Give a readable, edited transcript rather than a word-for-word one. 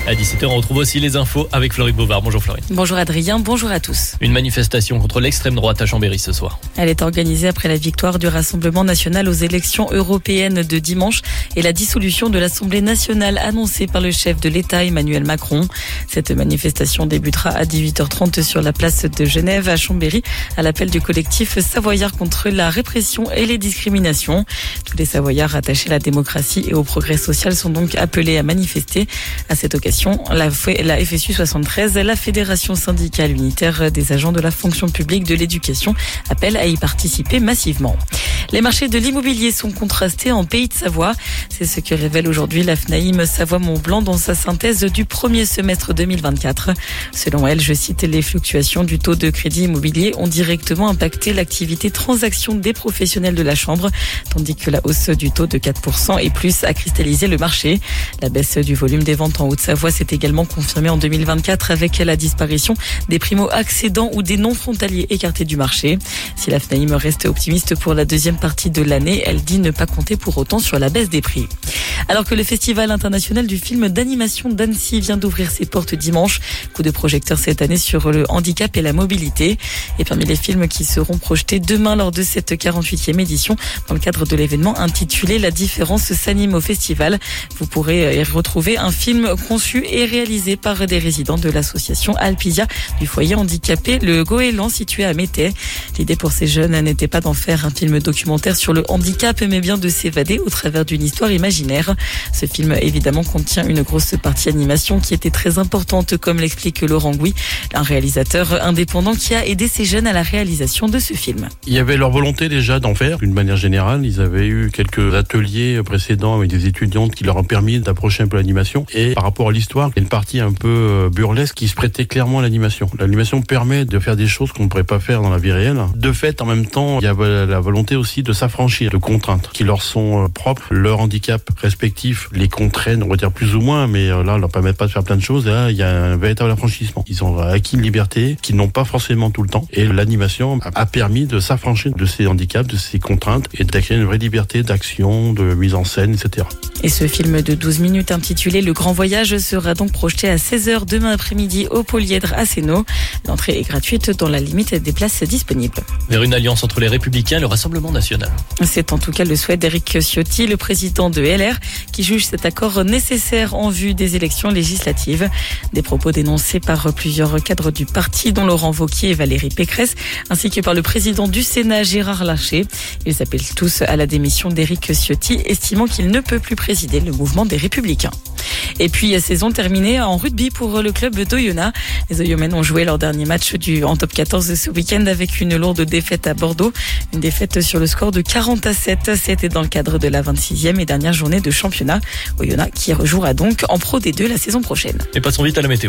À 17h, on retrouve aussi les infos avec Florine Bovard. Bonjour Florine. Bonjour Adrien, bonjour à tous. Une manifestation contre l'extrême droite à Chambéry ce soir. Elle est organisée après la victoire du Rassemblement national aux élections européennes de dimanche et la dissolution de l'Assemblée nationale annoncée par le chef de l'État Emmanuel Macron. Cette manifestation débutera à 18h30 sur la place de Genève à Chambéry à l'appel du collectif Savoyard contre la répression et les discriminations. Tous les Savoyards attachés à la démocratie et au progrès social sont donc appelés à manifester. À cette occasion, la FSU 73, la Fédération syndicale unitaire des agents de la fonction publique de l'éducation, appelle à y participer massivement. Les marchés de l'immobilier sont contrastés en Pays de Savoie. C'est ce que révèle aujourd'hui la FNAIM Savoie-Mont-Blanc dans sa synthèse du premier semestre 2024. Selon elle, je cite, les fluctuations du taux de crédit immobilier ont directement impacté l'activité transaction des professionnels de la Chambre, tandis que la hausse du taux de 4% et plus a cristallisé le marché. La baisse du volume des ventes en Haute-Savoie s'est également confirmée en 2024 avec la disparition des primo-accédants ou des non-frontaliers écartés du marché. Si la FNAIM reste optimiste pour la deuxième partie de l'année, elle dit ne pas compter pour autant sur la baisse des prix. Alors que le Festival international du film d'animation d'Annecy vient d'ouvrir ses portes dimanche, coup de projecteur cette année sur le handicap et la mobilité. Et parmi les films qui seront projetés demain lors de cette 48e édition, dans le cadre de l'événement intitulé La différence s'anime au festival, vous pourrez y retrouver un film conçu et réalisé par des résidents de l'association Alpisia du foyer handicapé Le Goéland situé à Métais. L'idée pour ces jeunes n'était pas d'en faire un film documentaire sur le handicap, mais bien de s'évader au travers d'une histoire imaginaire. Ce film, évidemment, contient une grosse partie animation qui était très importante, comme l'explique Laurent Gouy, un réalisateur indépendant qui a aidé ces jeunes à la réalisation de ce film. Il y avait leur volonté déjà d'en faire, d'une manière générale. Ils avaient eu quelques ateliers précédents avec des étudiantes qui leur ont permis d'approcher un peu l'animation. Et par rapport à l'histoire, il y a une partie un peu burlesque qui se prêtait clairement à l'animation. L'animation permet de faire des choses qu'on ne pourrait pas faire dans la vie réelle. De fait, en même temps, il y avait la volonté aussi de s'affranchir de contraintes qui leur sont propres. Leur handicap respectif les contraignent, on va dire plus ou moins, mais là, leur permettent pas de faire plein de choses. Et là, il y a un véritable affranchissement. Ils ont acquis une liberté qu'ils n'ont pas forcément tout le temps. Et l'animation a permis de s'affranchir de ces handicaps, de ces contraintes et d'acquérir une vraie liberté d'action, de mise en scène, etc. Et ce film de 12 minutes intitulé Le Grand Voyage sera donc projeté à 16h demain après-midi au Polyèdre à Sénaux. L'entrée est gratuite dans la limite des places disponibles. Vers une alliance entre les Républicains et le Rassemblement national. C'est en tout cas le souhait d'Éric Ciotti, le président de LR, qui juge cet accord nécessaire en vue des élections législatives. Des propos dénoncés par plusieurs cadres du parti, dont Laurent Wauquiez et Valérie Pécresse, ainsi que par le président du Sénat, Gérard Larcher. Ils appellent tous à la démission d'Éric Ciotti, estimant qu'il ne peut plus présider le mouvement des Républicains. Et puis, saison terminée en rugby pour le club d'Oyonnax. Les Oyonnax ont joué leur dernier match en top 14 ce week-end avec une lourde défaite à Bordeaux. Une défaite sur le score de 40-7. C'était dans le cadre de la 26e et dernière journée de championnat. Oyonnax qui rejouera donc en Pro D2 la saison prochaine. Et passons vite à la météo.